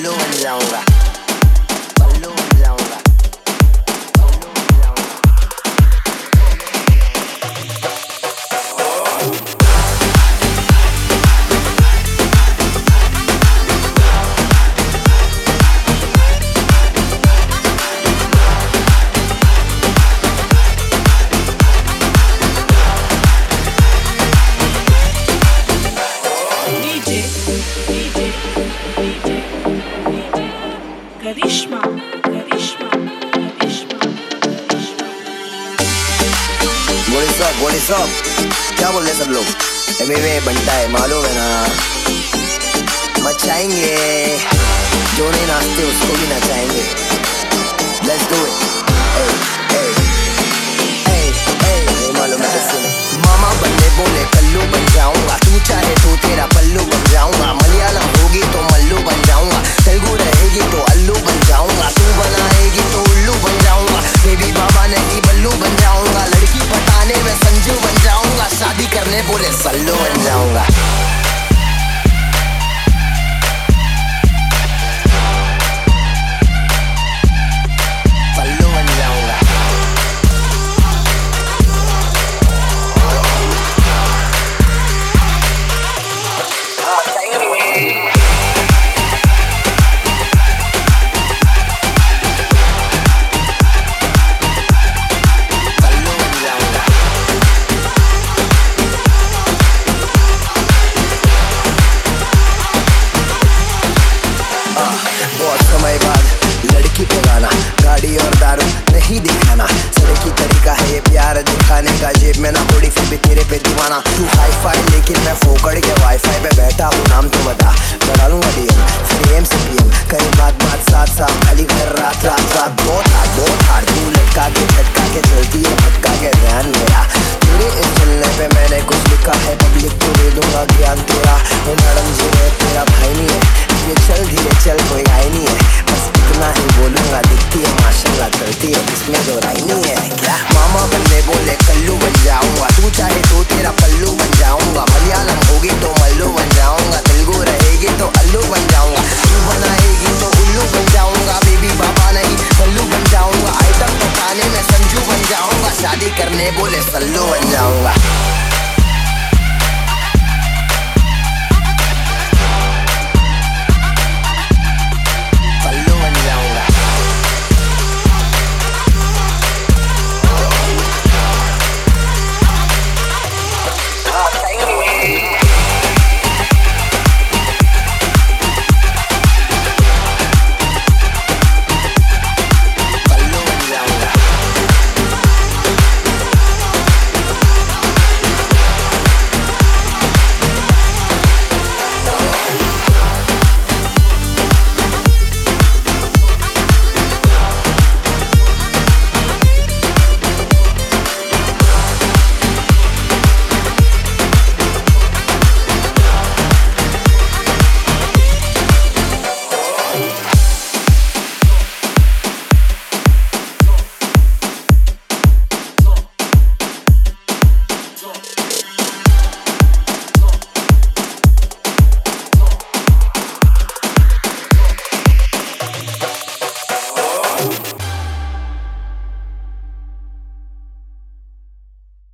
पल्लू बन जाऊंगा, पल्लू बन जाऊंगा। करिश्मा करिश्मा करिश्मा बॉडी सब क्या बोल रहे सब लोग? एमवे बनता है मालूम है ना, मचाएंगे जो नहीं नाचते उसको भी नचाएंगे। Let's do it. मालूम है किससे? मामा बनने बोले कल्लू बन जाऊंगा, तू चाहे तो तेरा पल्लू बन जाऊंगा। मलयालम होगी तो मल्लू बन जाऊंगा, तेलुगु रहेगी तो अल्लू बन जाऊंगा। तू बनाएगी तो उल्लू बन जाऊंगा, बेबी बाबा नहीं बल्लू बन जाऊंगा। लड़की पटाने में संजू बन जाऊंगा, शादी करने बोले सल्लू बन जाऊंगा। बहुत समय बाद लड़की पे गाना, गाड़ी और दारू नहीं दिखाना। सड़क की तरीका है ये प्यार दिखाने का, जेब में ना थोड़ी फिर भी तेरे पे दीवाना। तू हाई फाई लेकिन मैं फोकड़ के वाईफाई पे बैठा हूँ, नाम तो बता बढ़ा लूंगा डीएम। फिर एम से पीएम कई बात साथ साथ, खाली घर रात रात। बहुत हार्ड तू लटका के झटका के चलती है, भटका के ध्यान मेरा। तेरे इस चलने पे मैंने कुछ लिखा है, पब्लिक को दे दूंगा ज्ञान तेरा। मैडम जी मैं तेरा भाई नहीं है, धीरे चल कोई आई नहीं है, बस इतना ही बोलूंगा। दिखती है माशाल्लाह करती है, इसमें दो राय नहीं है क्या? मामा बनने बोले कल्लू बन जाऊंगा, तू चाहे तो तेरा पल्लू बन जाऊंगा। मलयालम होगी तो मल्लू बन जाऊंगा, तेलुगु रहेगी तो अल्लू बन जाऊंगा। तू बनाएगी तो उल्लू बन जाऊंगा, बेबी बाबा नहीं बल्लू बन जाऊंगा। आइटम पकाने में संजू बन जाऊंगा, शादी करने बोले सल्लू बन जाऊंगा।